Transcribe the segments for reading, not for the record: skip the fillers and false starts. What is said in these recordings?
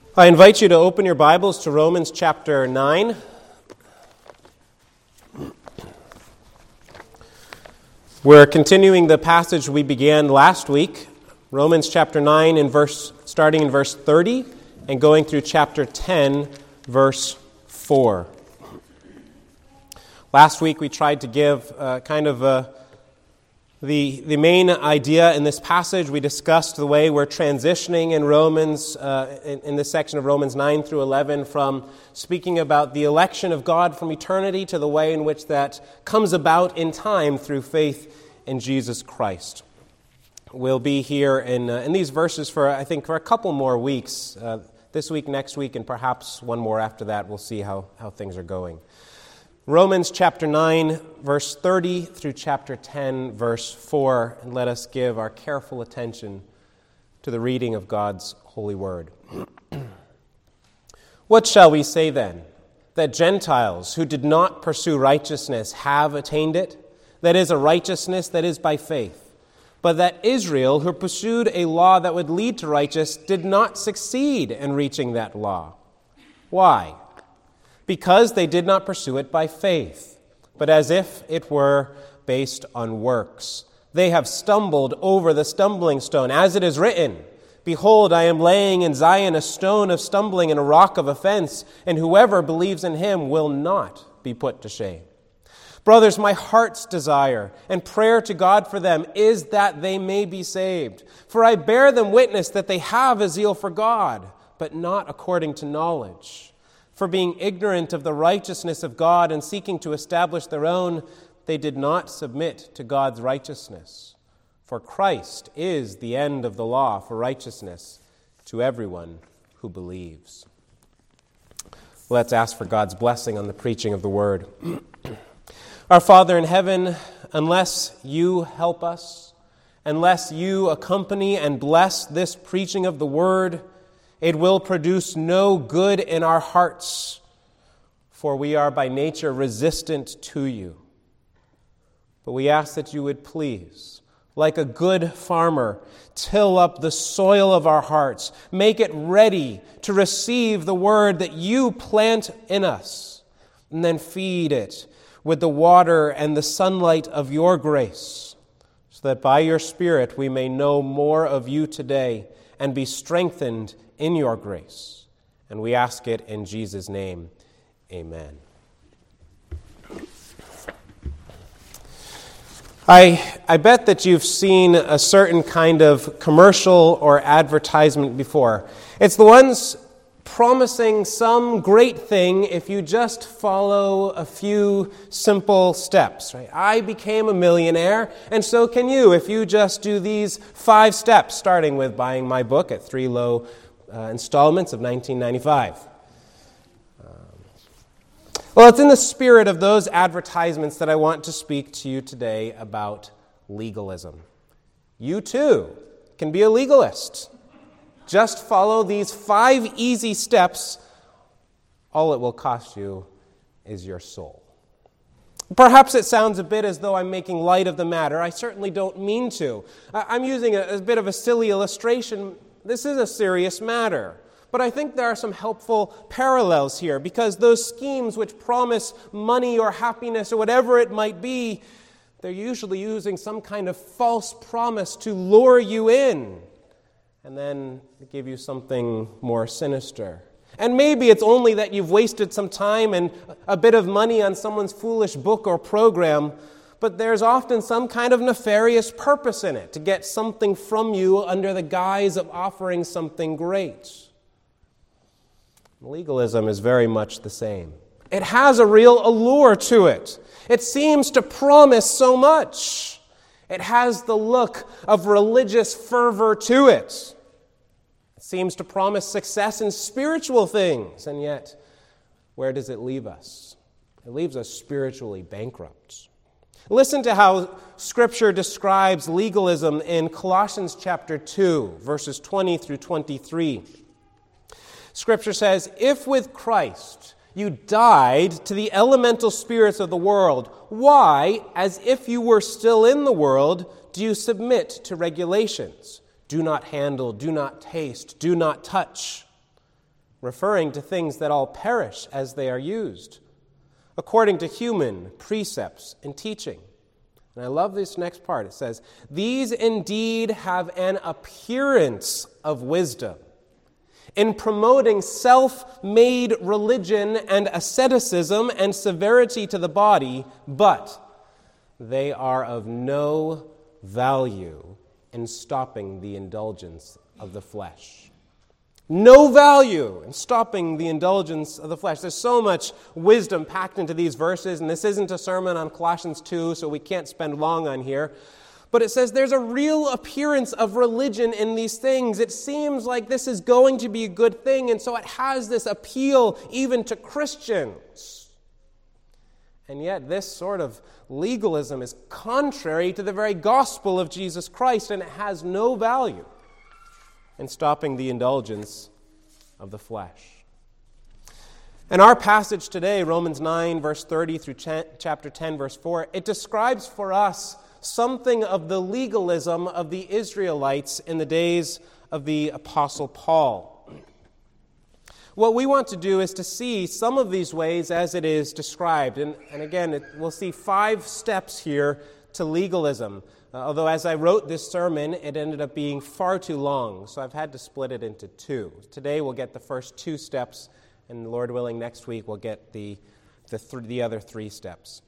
I invite you to open your Bibles to Romans chapter 9. We're continuing the passage we began last week, Romans chapter 9, starting in verse 30 and going through chapter 10, verse 4. Last week we tried to give the main idea in this passage. We discussed the way we're transitioning in Romans, in this section of Romans 9 through 11, from speaking about the election of God from eternity to the way in which that comes about in time through faith in Jesus Christ. We'll be here in these verses for a couple more weeks, this week, next week, and perhaps one more after that. We'll see how things are going. Romans chapter 9, verse 30 through chapter 10, verse 4, and let us give our careful attention to the reading of God's holy word. What shall we say then? That Gentiles who did not pursue righteousness have attained it? That is, a righteousness that is by faith. But that Israel, who pursued a law that would lead to righteousness, did not succeed in reaching that law. Why? Because they did not pursue it by faith, but as if it were based on works. They have stumbled over the stumbling stone, as it is written, "Behold, I am laying in Zion a stone of stumbling and a rock of offense, and whoever believes in him will not be put to shame." Brothers, my heart's desire and prayer to God for them is that they may be saved. For I bear them witness that they have a zeal for God, but not according to knowledge. For being ignorant of the righteousness of God and seeking to establish their own, they did not submit to God's righteousness. For Christ is the end of the law for righteousness to everyone who believes. Let's ask for God's blessing on the preaching of the word. Our Father in heaven, unless you help us, unless you accompany and bless this preaching of the word, it will produce no good in our hearts, for we are by nature resistant to you. But we ask that you would please, like a good farmer, till up the soil of our hearts, make it ready to receive the word that you plant in us, and then feed it with the water and the sunlight of your grace, so that by your Spirit we may know more of you today and be strengthened in your grace. And we ask it in Jesus' name. Amen. I bet that you've seen a certain kind of commercial or advertisement before. It's the ones promising some great thing if you just follow a few simple steps, right? I became a millionaire, and so can you if you just do these 5 steps, starting with buying my book at 3 low installments of $19.95. Well, it's in the spirit of those advertisements that I want to speak to you today about legalism. You too can be a legalist. Just follow these 5 easy steps. All it will cost you is your soul. Perhaps it sounds a bit as though I'm making light of the matter. I certainly don't mean to. I'm using a bit of a silly illustration. This is a serious matter. But I think there are some helpful parallels here, because those schemes which promise money or happiness or whatever it might be, they're usually using some kind of false promise to lure you in and then give you something more sinister. And maybe it's only that you've wasted some time and a bit of money on someone's foolish book or program, but there's often some kind of nefarious purpose in it to get something from you under the guise of offering something great. Legalism is very much the same. It has a real allure to it. It seems to promise so much. It has the look of religious fervor to it. It seems to promise success in spiritual things, and yet, where does it leave us? It leaves us spiritually bankrupt. Listen to how Scripture describes legalism in Colossians chapter 2, verses 20 through 23. Scripture says, "If with Christ you died to the elemental spirits of the world, why, as if you were still in the world, do you submit to regulations? Do not handle, do not taste, do not touch. referring to things that all perish as they are used, according to human precepts and teaching. And I love this next part. It says, these indeed have an appearance of wisdom in promoting self-made religion and asceticism and severity to the body, but they are of no value in stopping the indulgence of the flesh. No value in stopping the indulgence of the flesh. There's so much wisdom packed into these verses, and this isn't a sermon on Colossians 2, so we can't spend long on here. But it says there's a real appearance of religion in these things. It seems like this is going to be a good thing, and so it has this appeal even to Christians. And yet this sort of legalism is contrary to the very gospel of Jesus Christ, and it has no value in stopping the indulgence of the flesh. In our passage today, Romans 9, verse 30 through chapter 10, verse 4, it describes for us something of the legalism of the Israelites in the days of the Apostle Paul. What we want to do is to see some of these ways as it is described. And again, we'll see 5 steps here to legalism. Although as I wrote this sermon, it ended up being far too long, so I've had to split it into 2. Today we'll get the first 2 steps, and Lord willing, next week we'll get the other 3 steps.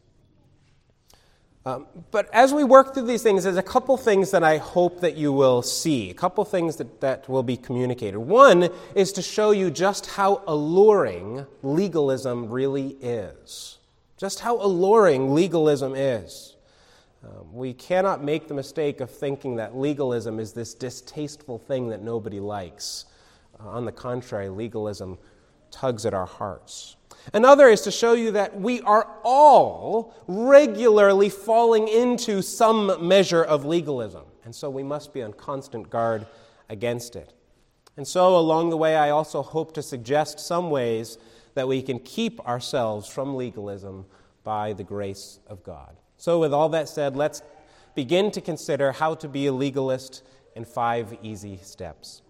But as we work through these things, there's a couple things that I hope that you will see, a couple things that will be communicated. One is to show you just how alluring legalism really is. Just how alluring legalism is. We cannot make the mistake of thinking that legalism is this distasteful thing that nobody likes. On the contrary, legalism tugs at our hearts. Another is to show you that we are all regularly falling into some measure of legalism, and so we must be on constant guard against it. And so along the way, I also hope to suggest some ways that we can keep ourselves from legalism by the grace of God. So with all that said, let's begin to consider how to be a legalist in 5 easy steps.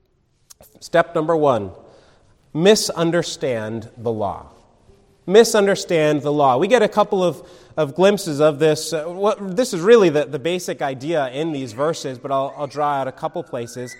Step number 1, misunderstand the law. Misunderstand the law. We get a couple of glimpses of this. This is really the basic idea in these verses, but I'll draw out a couple places.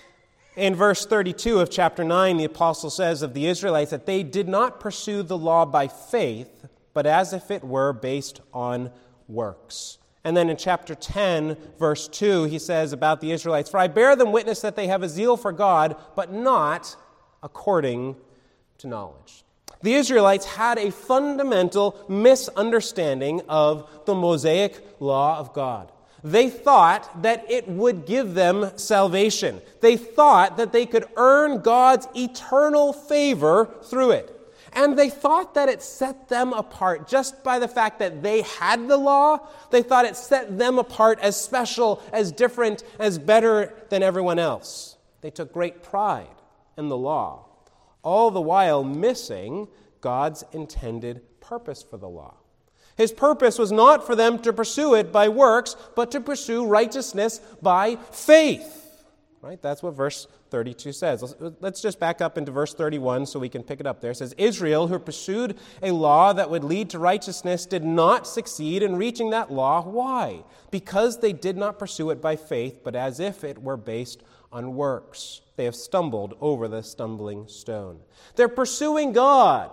In verse 32 of chapter 9, the apostle says of the Israelites that they did not pursue the law by faith, but as if it were based on works. And then in chapter 10, verse 2, he says about the Israelites, "For I bear them witness that they have a zeal for God, but not according to knowledge." The Israelites had a fundamental misunderstanding of the Mosaic law of God. They thought that it would give them salvation. They thought that they could earn God's eternal favor through it. And they thought that it set them apart just by the fact that they had the law. They thought it set them apart as special, as different, as better than everyone else. They took great pride in the law, all the while missing God's intended purpose for the law. His purpose was not for them to pursue it by works, but to pursue righteousness by faith. Right? That's what verse 32 says. Let's just back up into verse 31 so we can pick it up there. It says, Israel, who pursued a law that would lead to righteousness, did not succeed in reaching that law. Why? Because they did not pursue it by faith, but as if it were based on works. They have stumbled over the stumbling stone. They're pursuing God,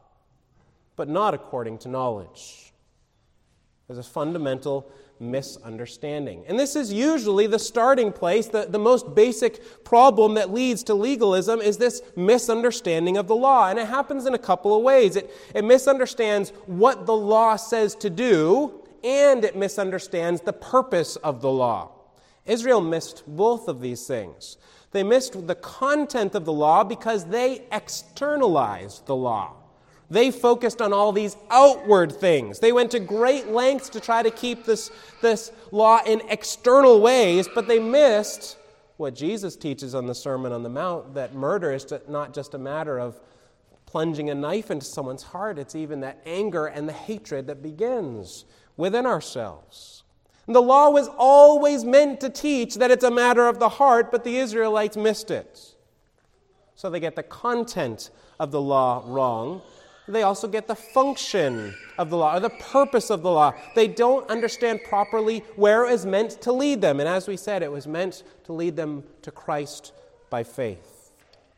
but not according to knowledge. There's a fundamental misunderstanding. And this is usually the starting place. The most basic problem that leads to legalism is this misunderstanding of the law. And it happens in a couple of ways. It misunderstands what the law says to do, and it misunderstands the purpose of the law. Israel missed both of these things. They missed the content of the law because they externalized the law. They focused on all these outward things. They went to great lengths to try to keep this law in external ways, but they missed what Jesus teaches on the Sermon on the Mount, that murder is not just a matter of plunging a knife into someone's heart. It's even that anger and the hatred that begins within ourselves. And the law was always meant to teach that it's a matter of the heart, but the Israelites missed it. So they get the content of the law wrong. They also get the function of the law, or the purpose of the law. They don't understand properly where it is meant to lead them. And as we said, it was meant to lead them to Christ by faith.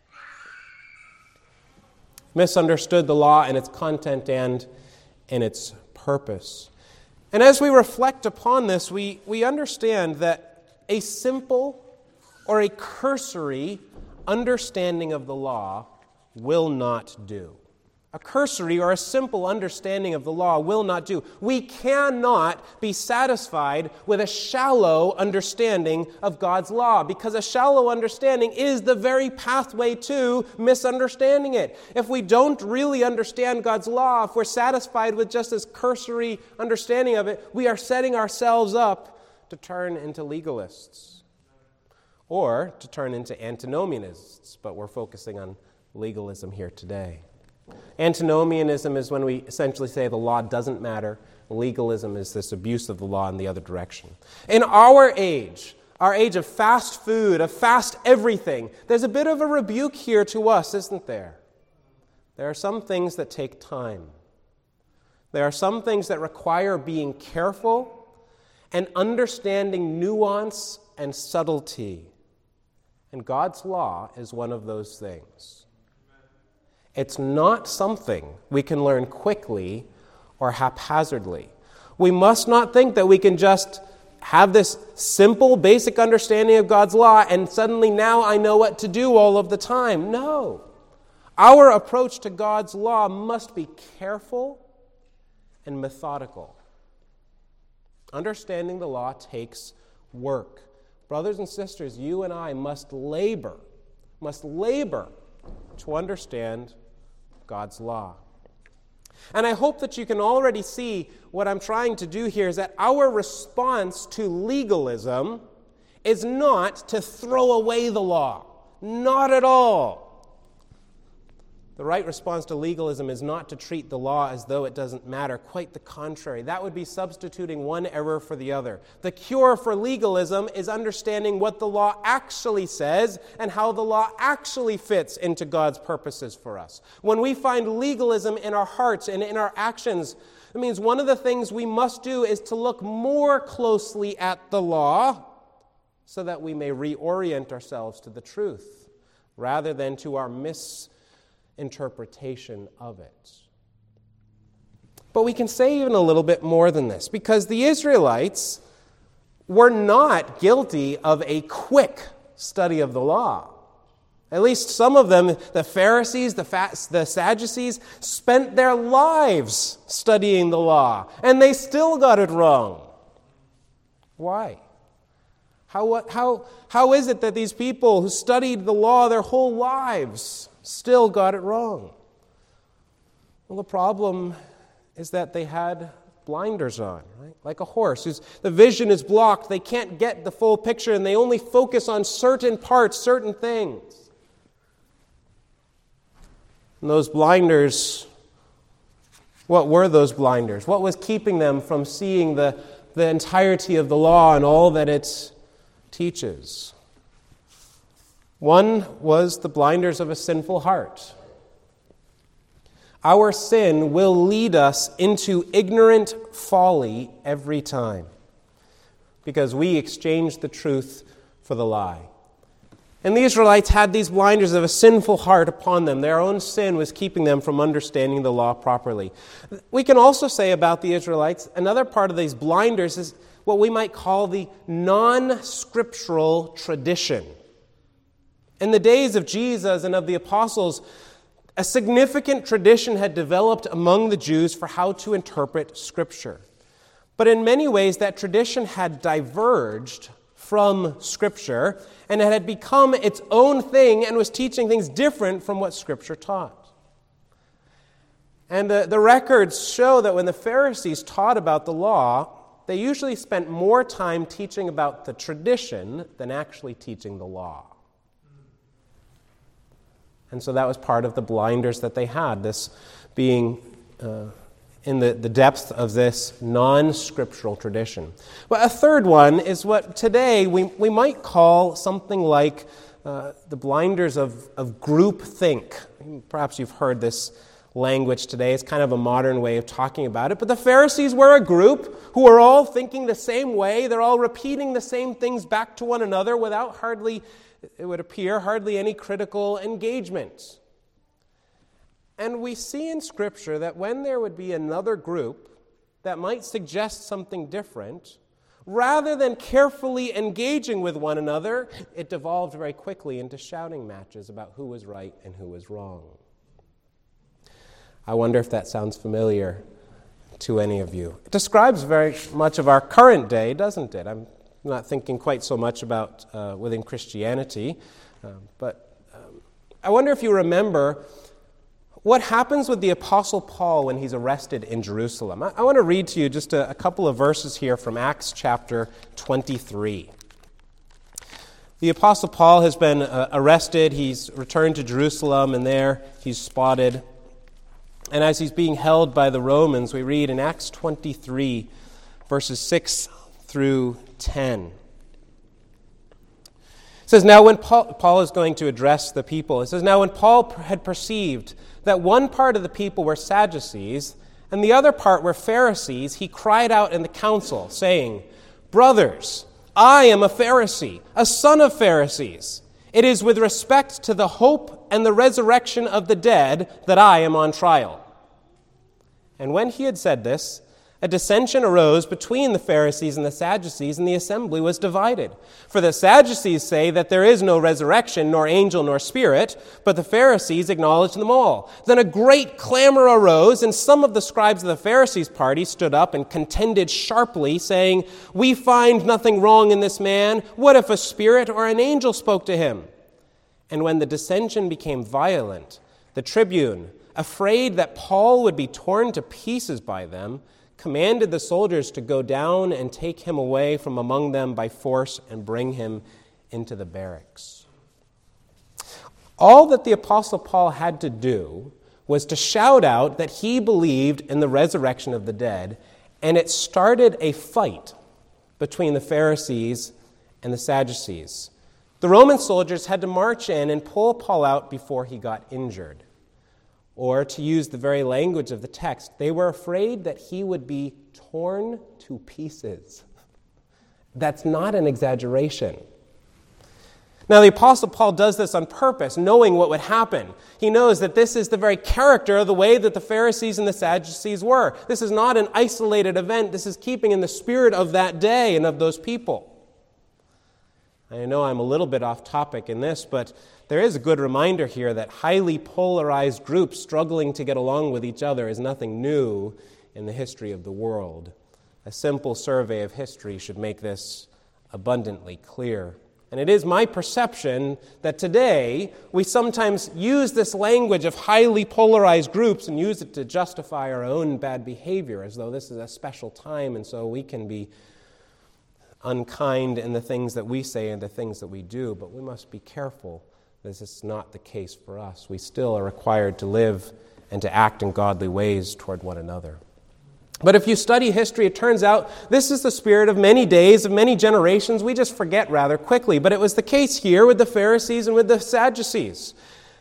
Misunderstood the law and its content and in its purpose. And as we reflect upon this, we understand that a simple or a cursory understanding of the law will not do. A cursory or a simple understanding of the law will not do. We cannot be satisfied with a shallow understanding of God's law, because a shallow understanding is the very pathway to misunderstanding it. If we don't really understand God's law, if we're satisfied with just this cursory understanding of it, we are setting ourselves up to turn into legalists or to turn into antinomianists, but we're focusing on legalism here today. Antinomianism is when we essentially say the law doesn't matter. Legalism is this abuse of the law in the other direction. In our age of fast food, of fast everything, there's a bit of a rebuke here to us, isn't there? There are some things that take time. There are some things that require being careful and understanding nuance and subtlety. And God's law is one of those things. It's not something we can learn quickly or haphazardly. We must not think that we can just have this simple, basic understanding of God's law and suddenly now I know what to do all of the time. No. Our approach to God's law must be careful and methodical. Understanding the law takes work. Brothers and sisters, you and I must labor to understand God's law. And I hope that you can already see what I'm trying to do here is that our response to legalism is not to throw away the law. Not at all. The right response to legalism is not to treat the law as though it doesn't matter. Quite the contrary. That would be substituting one error for the other. The cure for legalism is understanding what the law actually says and how the law actually fits into God's purposes for us. When we find legalism in our hearts and in our actions, it means one of the things we must do is to look more closely at the law so that we may reorient ourselves to the truth rather than to our misinterpretation of it. But we can say even a little bit more than this, because the Israelites were not guilty of a quick study of the law. At least some of them, the Pharisees, the Sadducees, spent their lives studying the law, and they still got it wrong. Why? How is it that these people who studied the law their whole lives still got it wrong? Well, the problem is that they had blinders on, right? Like a horse whose the vision is blocked. They can't get the full picture, and they only focus on certain parts, certain things. And those blinders, what were those blinders? What was keeping them from seeing the entirety of the law and all that it teaches? One was the blinders of a sinful heart. Our sin will lead us into ignorant folly every time because we exchange the truth for the lie. And the Israelites had these blinders of a sinful heart upon them. Their own sin was keeping them from understanding the law properly. We can also say about the Israelites, another part of these blinders is what we might call the non-scriptural tradition. In the days of Jesus and of the apostles, a significant tradition had developed among the Jews for how to interpret Scripture. But in many ways, that tradition had diverged from Scripture, and it had become its own thing and was teaching things different from what Scripture taught. And the records show that when the Pharisees taught about the law, they usually spent more time teaching about the tradition than actually teaching the law. And so that was part of the blinders that they had, this being in the depth of this non-scriptural tradition. Well, a third one is what today we might call something like the blinders of groupthink. Perhaps you've heard this language today. It's kind of a modern way of talking about it. But the Pharisees were a group who were all thinking the same way. They're all repeating the same things back to one another without it would appear, hardly any critical engagement. And we see in Scripture that when there would be another group that might suggest something different, rather than carefully engaging with one another, it devolved very quickly into shouting matches about who was right and who was wrong. I wonder if that sounds familiar to any of you. It describes very much of our current day, doesn't it? I'm not thinking quite so much about within Christianity, but I wonder if you remember what happens with the Apostle Paul when he's arrested in Jerusalem. I want to read to you just a couple of verses here from Acts chapter 23. The Apostle Paul has been arrested. He's returned to Jerusalem, and there he's spotted. And as he's being held by the Romans, we read in Acts 23, verses 6 through 10. It says, now when Paul is going to address the people, it says, now when Paul had perceived that one part of the people were Sadducees, and the other part were Pharisees, he cried out in the council, saying, brothers, I am a Pharisee, a son of Pharisees. It is with respect to the hope and the resurrection of the dead that I am on trial. And when he had said this, a dissension arose between the Pharisees and the Sadducees, and the assembly was divided. For the Sadducees say that there is no resurrection, nor angel, nor spirit, but the Pharisees acknowledge them all. Then a great clamor arose, and some of the scribes of the Pharisees' party stood up and contended sharply, saying, we find nothing wrong in this man. What if a spirit or an angel spoke to him? And when the dissension became violent, the tribune, afraid that Paul would be torn to pieces by them, commanded the soldiers to go down and take him away from among them by force and bring him into the barracks. All that the Apostle Paul had to do was to shout out that he believed in the resurrection of the dead, and it started a fight between the Pharisees and the Sadducees. The Roman soldiers had to march in and pull Paul out before he got injured. Or, to use the very language of the text, they were afraid that he would be torn to pieces. That's not an exaggeration. Now, the Apostle Paul does this on purpose, knowing what would happen. He knows that this is the very character of the way that the Pharisees and the Sadducees were. This is not an isolated event. This is keeping in the spirit of that day and of those people. I know I'm a little bit off topic in this, but there is a good reminder here that highly polarized groups struggling to get along with each other is nothing new in the history of the world. A simple survey of history should make this abundantly clear. And it is my perception that today we sometimes use this language of highly polarized groups and use it to justify our own bad behavior, as though this is a special time and so we can be unkind in the things that we say and the things that we do. But we must be careful. This is not the case for us. We still are required to live and to act in godly ways toward one another. But if you study history, it turns out this is the spirit of many days, of many generations. We just forget rather quickly. But it was the case here with the Pharisees and with the Sadducees.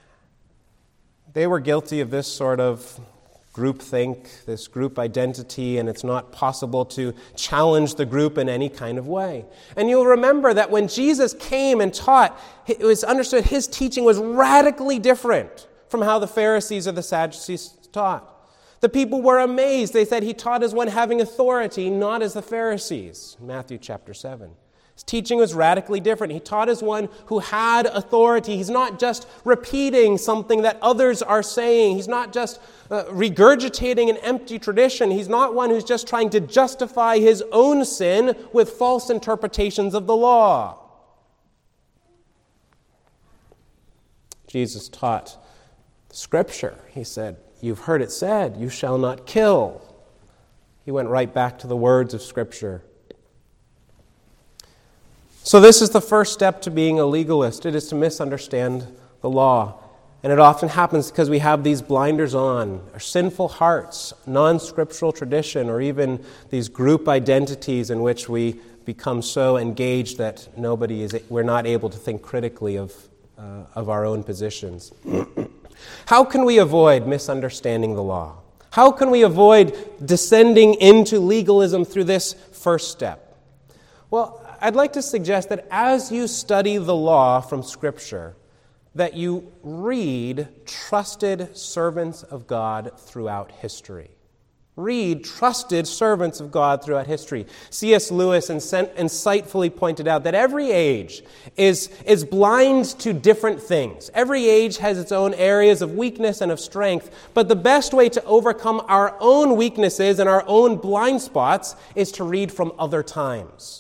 They were guilty of this sort of groupthink, this group identity, and it's not possible to challenge the group in any kind of way. And you'll remember that when Jesus came and taught, it was understood his teaching was radically different from how the Pharisees or the Sadducees taught. The people were amazed. They said he taught as one having authority, not as the Pharisees. Matthew chapter 7. His teaching was radically different. He taught as one who had authority. He's not just repeating something that others are saying. He's not just regurgitating an empty tradition. He's not one who's just trying to justify his own sin with false interpretations of the law. Jesus taught Scripture. He said, "You've heard it said, you shall not kill." He went right back to the words of Scripture. So this is the first step to being a legalist. It is to misunderstand the law. And it often happens because we have these blinders on, our sinful hearts, non-scriptural tradition, or even these group identities in which we become so engaged that we're not able to think critically of of our own positions. How can we avoid misunderstanding the law? How can we avoid descending into legalism through this first step? Well, I'd like to suggest that as you study the law from Scripture, that you read trusted servants of God throughout history. Read trusted servants of God throughout history. C.S. Lewis insightfully pointed out that every age is blind to different things. Every age has its own areas of weakness and of strength, but the best way to overcome our own weaknesses and our own blind spots is to read from other times.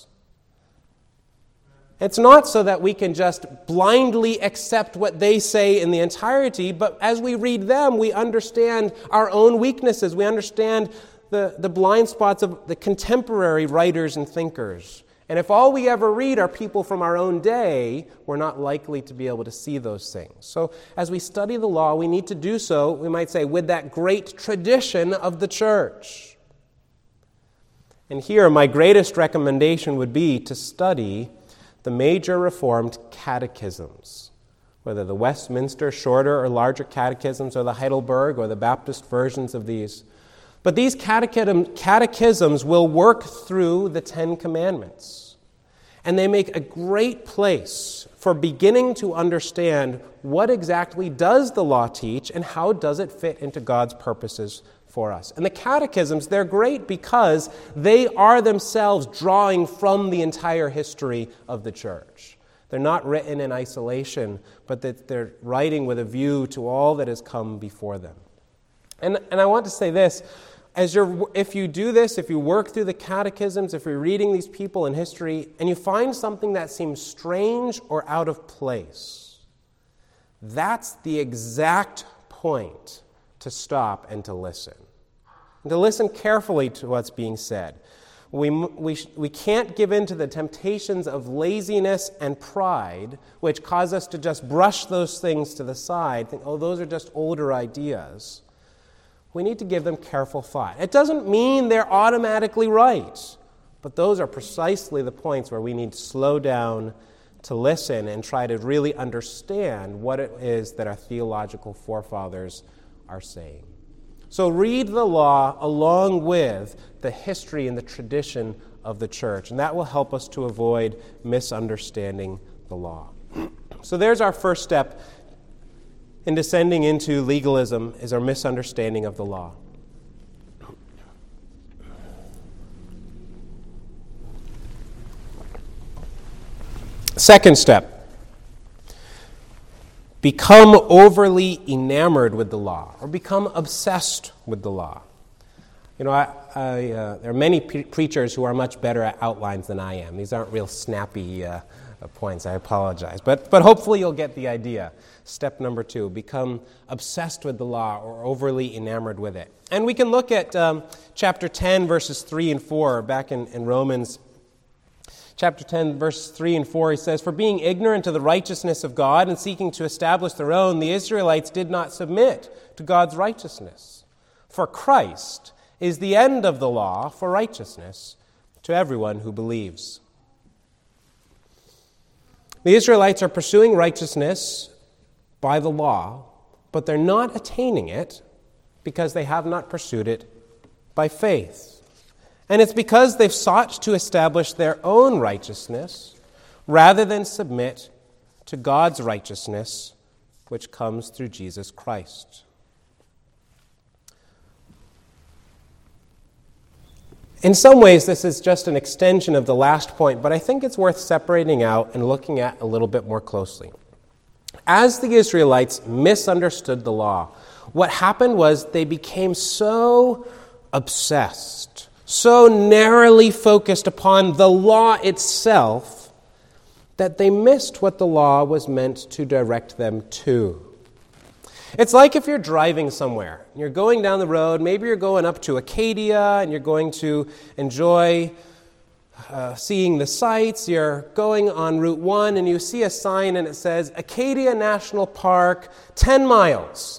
It's not so that we can just blindly accept what they say in the entirety, but as we read them, we understand our own weaknesses. We understand the blind spots of the contemporary writers and thinkers. And if all we ever read are people from our own day, we're not likely to be able to see those things. So as we study the law, we need to do so, we might say, with that great tradition of the church. And here, my greatest recommendation would be to study the major Reformed catechisms, whether the Westminster shorter or larger catechisms or the Heidelberg or the Baptist versions of these. But these catechisms will work through the Ten Commandments, and they make a great place for beginning to understand what exactly does the law teach and how does it fit into God's purposes for us. And the catechisms, they're great because they are themselves drawing from the entire history of the church. They're not written in isolation, but that they're writing with a view to all that has come before them. And I want to say this, if you do this, if you work through the catechisms, if you're reading these people in history, and you find something that seems strange or out of place, that's the exact point to stop and to listen. And to listen carefully to what's being said. We can't give in to the temptations of laziness and pride, which cause us to just brush those things to the side, think, oh, those are just older ideas. We need to give them careful thought. It doesn't mean they're automatically right, but those are precisely the points where we need to slow down, to listen, and try to really understand what it is that our theological forefathers are saying. So read the law along with the history and the tradition of the church, and that will help us to avoid misunderstanding the law. So there's our first step in descending into legalism, is our misunderstanding of the law. Second step. Become overly enamored with the law, or become obsessed with the law. You know, there are many preachers who are much better at outlines than I am. These aren't real snappy points. I apologize. But hopefully you'll get the idea. Step number 2, become obsessed with the law or overly enamored with it. And we can look at chapter 10, verses 3 and 4, back in Romans Chapter 10, verse 3 and 4, he says, "For being ignorant of the righteousness of God and seeking to establish their own, the Israelites did not submit to God's righteousness. For Christ is the end of the law for righteousness to everyone who believes." The Israelites are pursuing righteousness by the law, but they're not attaining it because they have not pursued it by faith. And it's because they've sought to establish their own righteousness rather than submit to God's righteousness, which comes through Jesus Christ. In some ways, this is just an extension of the last point, but I think it's worth separating out and looking at a little bit more closely. As the Israelites misunderstood the law, what happened was they became so obsessed, so narrowly focused upon the law itself, that they missed what the law was meant to direct them to. It's like if you're driving somewhere, you're going down the road, maybe you're going up to Acadia and you're going to enjoy seeing the sights, you're going on Route 1 and you see a sign and it says, Acadia National Park, 10 miles.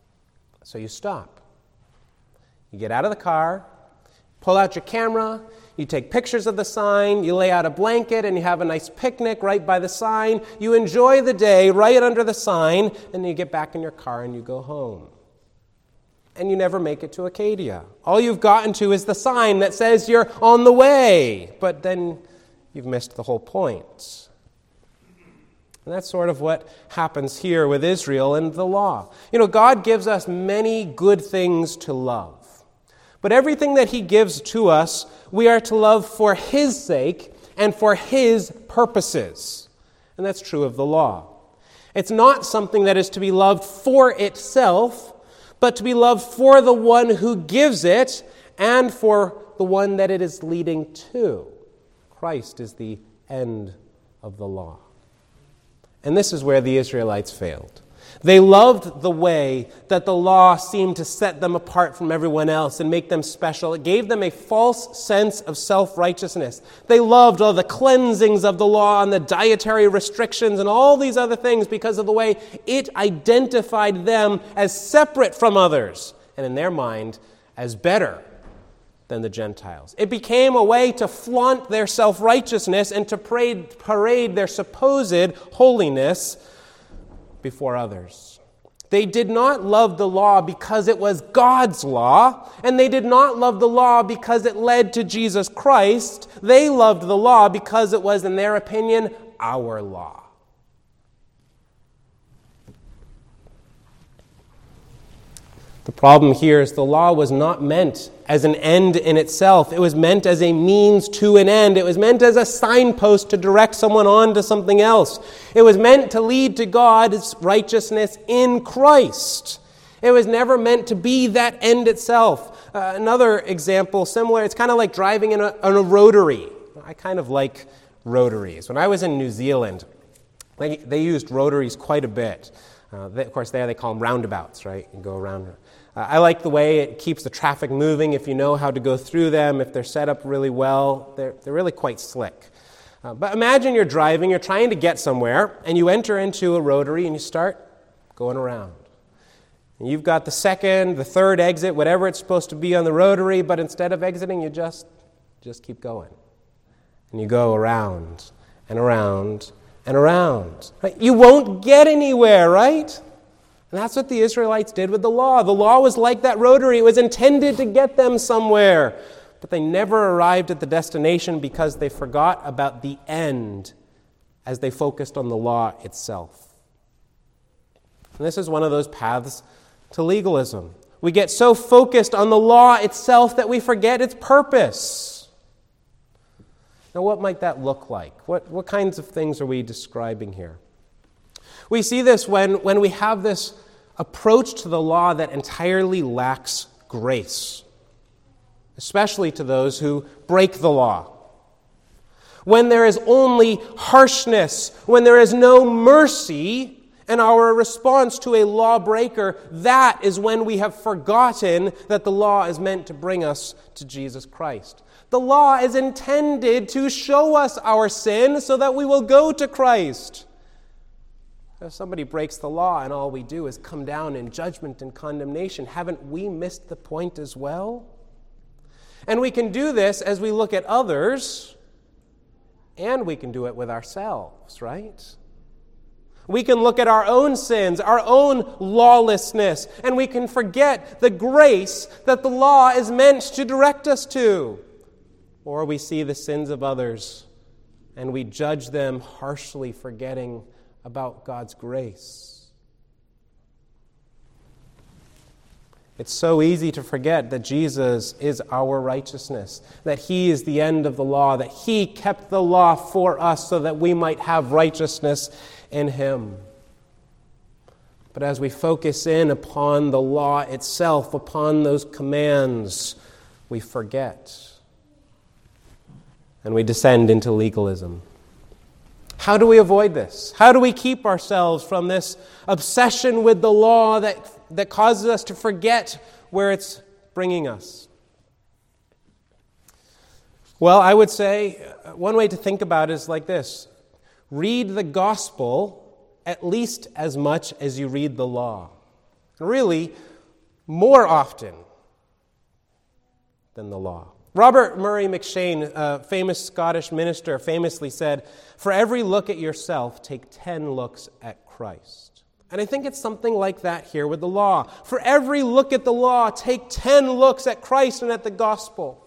So you stop. You get out of the car, pull out your camera, You take pictures of the sign, you lay out a blanket, and you have a nice picnic right by the sign. You enjoy the day right under the sign, and then you get back in your car and you go home. And you never make it to Acadia. All you've gotten to is the sign that says you're on the way, but then you've missed the whole point. And that's sort of what happens here with Israel and the law. God gives us many good things to love. But everything that he gives to us, we are to love for his sake and for his purposes. And that's true of the law. It's not something that is to be loved for itself, but to be loved for the one who gives it and for the one that it is leading to. Christ is the end of the law. And this is where the Israelites failed. They loved the way that the law seemed to set them apart from everyone else and make them special. It gave them a false sense of self-righteousness. They loved all the cleansings of the law and the dietary restrictions and all these other things because of the way it identified them as separate from others and in their mind as better than the Gentiles. It became a way to flaunt their self-righteousness and to parade their supposed holiness before others. They did not love the law because it was God's law, and they did not love the law because it led to Jesus Christ. They loved the law because it was, in their opinion, our law. The problem here is the law was not meant as an end in itself. It was meant as a means to an end. It was meant as a signpost to direct someone on to something else. It was meant to lead to God's righteousness in Christ. It was never meant to be that end itself. Another example, similar, it's kind of like driving in a rotary. I kind of like rotaries. When I was in New Zealand, they used rotaries quite a bit. Of course, there they call them roundabouts, right? You go around. I like the way it keeps the traffic moving if you know how to go through them, if they're set up really well. They're really quite slick. But imagine you're driving, you're trying to get somewhere, and you enter into a rotary and you start going around. And you've got the second, the third exit, whatever it's supposed to be on the rotary, but instead of exiting, you just keep going. And you go around and around and around. Right? You won't get anywhere, right? And that's what the Israelites did with the law. The law was like that rotary. It was intended to get them somewhere. But they never arrived at the destination because they forgot about the end as they focused on the law itself. And this is one of those paths to legalism. We get so focused on the law itself that we forget its purpose. Now, what might that look like? What kinds of things are we describing here? We see this when we have this approach to the law that entirely lacks grace, especially to those who break the law. When there is only harshness, when there is no mercy in our response to a lawbreaker, that is when we have forgotten that the law is meant to bring us to Jesus Christ. The law is intended to show us our sin so that we will go to Christ. If somebody breaks the law and all we do is come down in judgment and condemnation, haven't we missed the point as well? And we can do this as we look at others, and we can do it with ourselves, right? We can look at our own sins, our own lawlessness, and we can forget the grace that the law is meant to direct us to. Or we see the sins of others, and we judge them harshly, forgetting about God's grace. It's so easy to forget that Jesus is our righteousness, that he is the end of the law, that he kept the law for us so that we might have righteousness in him. But as we focus in upon the law itself, upon those commands, we forget. And we descend into legalism. How do we avoid this? How do we keep ourselves from this obsession with the law that causes us to forget where it's bringing us? Well, I would say one way to think about it is like this. Read the gospel at least as much as you read the law. Really, more often than the law. Robert Murray McCheyne, a famous Scottish minister, famously said, "For every look at yourself, take 10 looks at Christ." And I think it's something like that here with the law. For every look at the law, take 10 looks at Christ and at the gospel.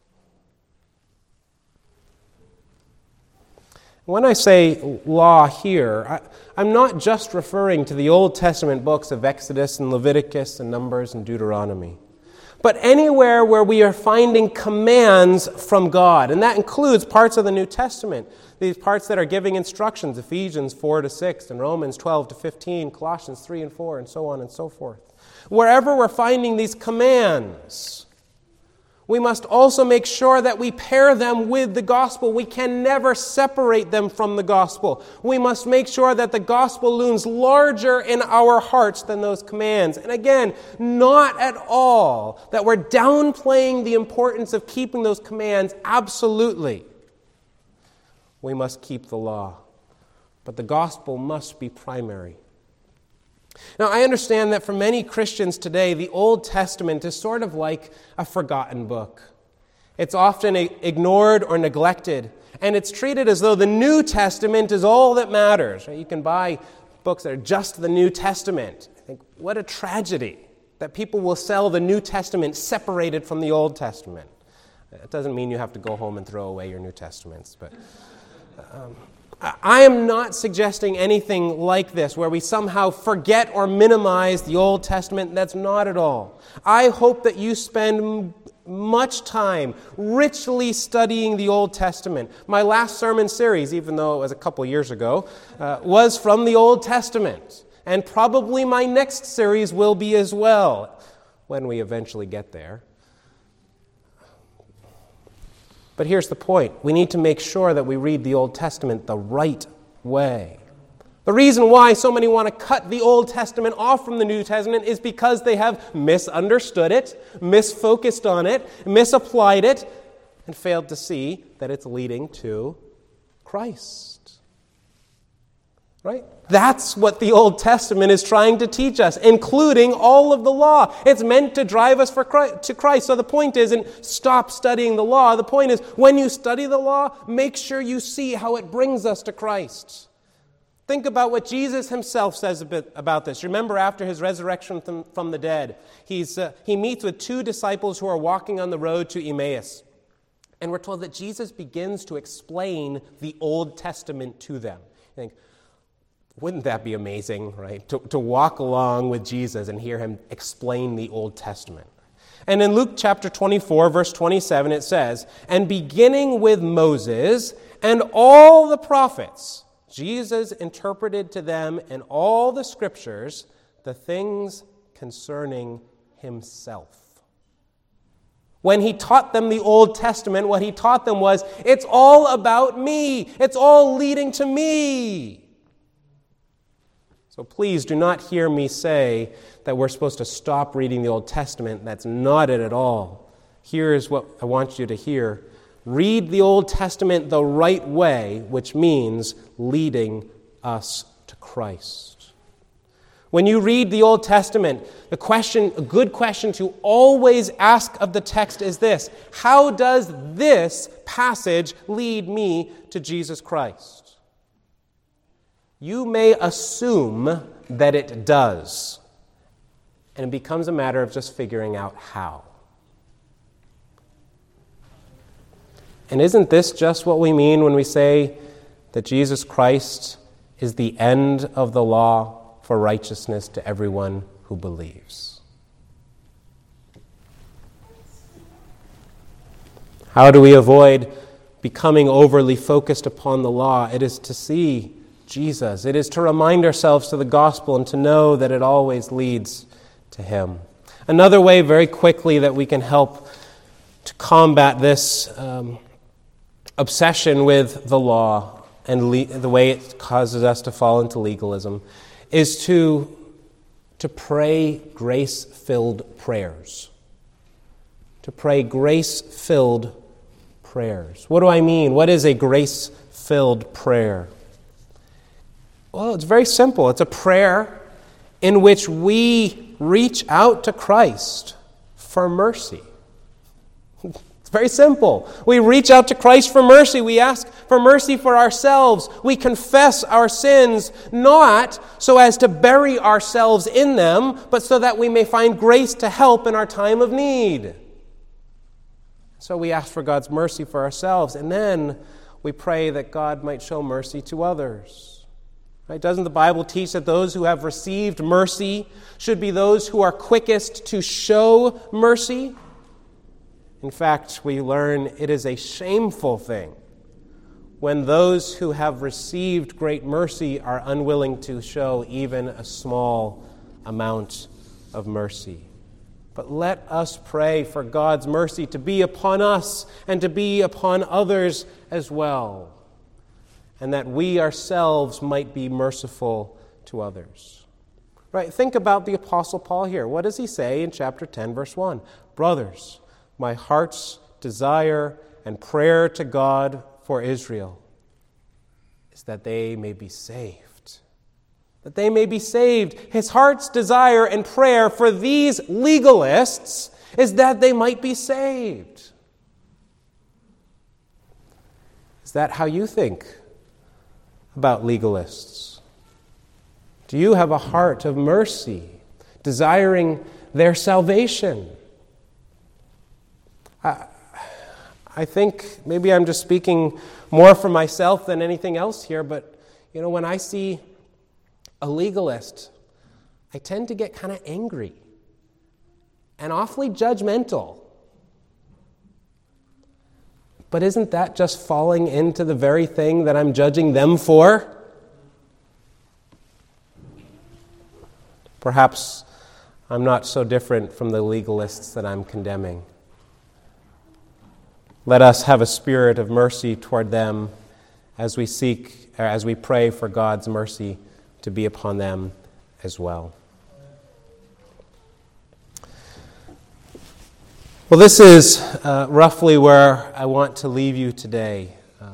When I say law here, I'm not just referring to the Old Testament books of Exodus and Leviticus and Numbers and Deuteronomy, but anywhere where we are finding commands from God. And that includes parts of the New Testament, these parts that are giving instructions, Ephesians 4-6 and Romans 12-15, Colossians 3 and 4, and so on and so forth. Wherever we're finding these commands, we must also make sure that we pair them with the gospel. We can never separate them from the gospel. We must make sure that the gospel looms larger in our hearts than those commands. And again, not at all that we're downplaying the importance of keeping those commands. Absolutely. We must keep the law. But the gospel must be primary. Now, I understand that for many Christians today, the Old Testament is sort of like a forgotten book. It's often ignored or neglected, and it's treated as though the New Testament is all that matters. You can buy books that are just the New Testament. I think, what a tragedy that people will sell the New Testament separated from the Old Testament. It doesn't mean you have to go home and throw away your New Testaments, but I am not suggesting anything like this, where we somehow forget or minimize the Old Testament. That's not at all. I hope that you spend much time richly studying the Old Testament. My last sermon series, even though it was a couple years ago, was from the Old Testament. And probably my next series will be as well, when we eventually get there. But here's the point. We need to make sure that we read the Old Testament the right way. The reason why so many want to cut the Old Testament off from the New Testament is because they have misunderstood it, misfocused on it, misapplied it, and failed to see that it's leading to Christ. Right? That's what the Old Testament is trying to teach us, including all of the law. It's meant to drive us to Christ. So the point isn't stop studying the law. The point is, when you study the law, make sure you see how it brings us to Christ. Think about what Jesus himself says a bit about this. Remember, after his resurrection from the dead, he meets with 2 disciples who are walking on the road to Emmaus. And we're told that Jesus begins to explain the Old Testament to them. You think, wouldn't that be amazing, right? To walk along with Jesus and hear him explain the Old Testament. And in Luke chapter 24, verse 27, it says, "And beginning with Moses and all the prophets, Jesus interpreted to them in all the scriptures the things concerning himself." When he taught them the Old Testament, what he taught them was, it's all about me. It's all leading to me. So please do not hear me say that we're supposed to stop reading the Old Testament. That's not it at all. Here is what I want you to hear. Read the Old Testament the right way, which means leading us to Christ. When you read the Old Testament, a good question to always ask of the text is this: how does this passage lead me to Jesus Christ? You may assume that it does, and it becomes a matter of just figuring out how. And isn't this just what we mean when we say that Jesus Christ is the end of the law for righteousness to everyone who believes? How do we avoid becoming overly focused upon the law? It is to see Jesus. It is to remind ourselves to the gospel and to know that it always leads to him. Another way, very quickly, that we can help to combat this obsession with the law and the way it causes us to fall into legalism is to pray grace-filled prayers. To pray grace-filled prayers. What do I mean? What is a grace-filled prayer? Well, it's very simple. It's a prayer in which we reach out to Christ for mercy. It's It's very simple. We reach out to Christ for mercy. We ask for mercy for ourselves. We confess our sins, not so as to bury ourselves in them, but so that we may find grace to help in our time of need. So we ask for God's mercy for ourselves, and then we pray that God might show mercy to others. Right? Doesn't the Bible teach that those who have received mercy should be those who are quickest to show mercy? In fact, we learn it is a shameful thing when those who have received great mercy are unwilling to show even a small amount of mercy. But let us pray for God's mercy to be upon us and to be upon others as well, and that we ourselves might be merciful to others. Right? Think about the Apostle Paul here. What does he say in chapter 10, verse 1? Brothers, my heart's desire and prayer to God for Israel is that they may be saved. That they may be saved. His heart's desire and prayer for these legalists is that they might be saved. Is that how you think about legalists? Do you have a heart of mercy, desiring their salvation? I think maybe I'm just speaking more for myself than anything else here, but when I see a legalist, I tend to get kind of angry and awfully judgmental. But isn't that just falling into the very thing that I'm judging them for? Perhaps I'm not so different from the legalists that I'm condemning. Let us have a spirit of mercy toward them as we pray for God's mercy to be upon them as well. Well, this is roughly where I want to leave you today.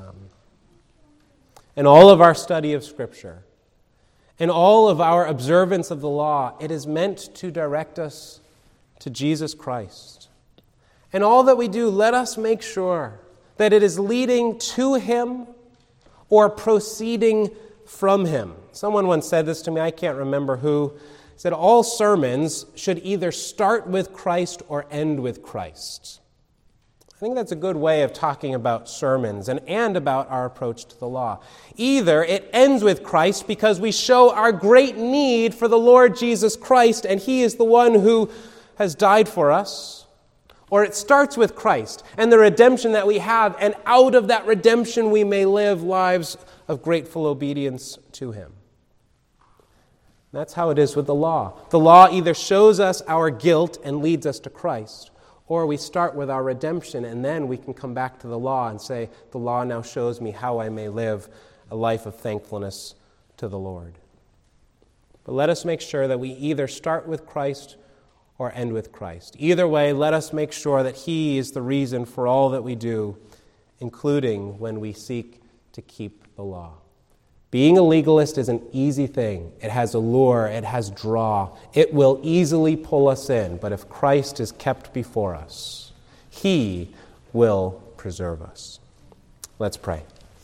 In all of our study of Scripture, in all of our observance of the law, it is meant to direct us to Jesus Christ. In all that we do, let us make sure that it is leading to Him or proceeding from Him. Someone once said this to me, I can't remember who, said all sermons should either start with Christ or end with Christ. I think that's a good way of talking about sermons and about our approach to the law. Either it ends with Christ because we show our great need for the Lord Jesus Christ and He is the one who has died for us, or it starts with Christ and the redemption that we have, and out of that redemption we may live lives of grateful obedience to Him. That's how it is with the law. The law either shows us our guilt and leads us to Christ, or we start with our redemption and then we can come back to the law and say, the law now shows me how I may live a life of thankfulness to the Lord. But let us make sure that we either start with Christ or end with Christ. Either way, let us make sure that He is the reason for all that we do, including when we seek to keep the law. Being a legalist is an easy thing. It has allure, it has draw. It will easily pull us in, but if Christ is kept before us, He will preserve us. Let's pray.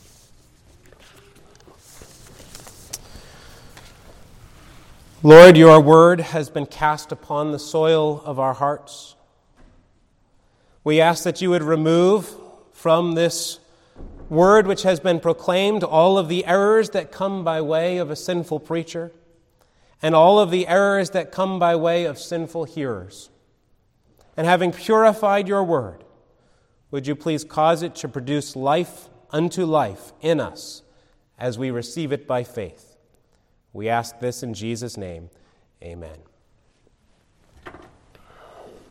Lord, your word has been cast upon the soil of our hearts. We ask that you would remove from this word which has been proclaimed all of the errors that come by way of a sinful preacher and all of the errors that come by way of sinful hearers. And having purified your word, would you please cause it to produce life unto life in us as we receive it by faith? We ask this in Jesus' name. Amen.